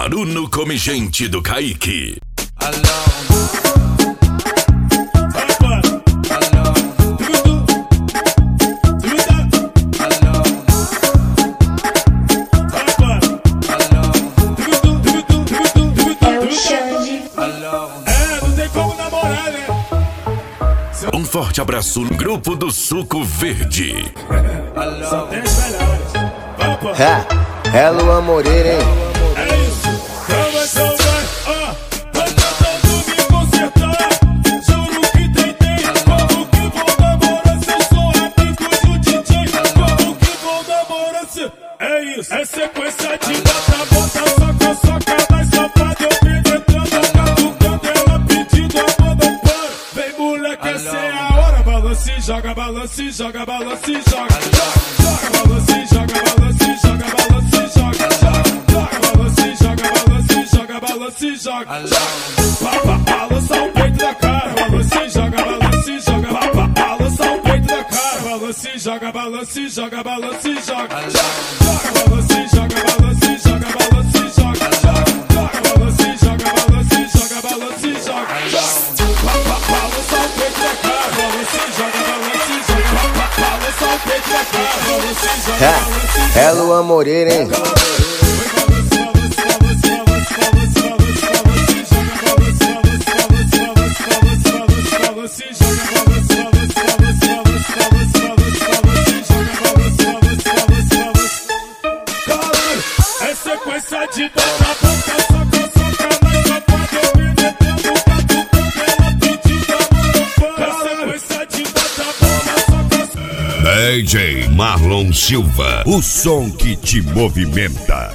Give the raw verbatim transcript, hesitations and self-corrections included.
Bruno Come Gente do Kaique. Um forte abraço no grupo do Suco Verde. Só tem as melhores. É, é Luan Moreira, hein? É isso. Então vai, então vai. Ó, vai tentando me consertar. Juro que tentei. Como que vou namorar se eu sou amigo do D J? Como que vou namorar se... É isso. É sequência de bota, bota, soca, soca. Vai safado, eu penetrando, catucando. Ela pedindo a banda para. Vem moleque, essa é a hora. Balance, joga, balance, joga, balance, joga. Joga, balance, joga, balance, joga, balance, joga. Joga, balance, joga, balance, joga, balance, joga. Joga, balança o peito da cara. Balance, joga, balance, joga. Balança o peito da cara. Balance, joga, balance, joga, balance, joga. Joga, balance, joga, balance, joga, balance, joga. Joga, balance, joga, balance, joga, balance, joga. Balança o peito da cara. Balance, joga, balance, joga. Balança o peito da cara. Balance, joga, balance. É, é Luan Moreira, hein? É sequência de bota, bota, soca, soca, mas safado, eu penetrando, catucando, ela pedindo a banda para. É sequência de bota, bota, soca, soca. D J Marlon Silva, o som que te movimenta.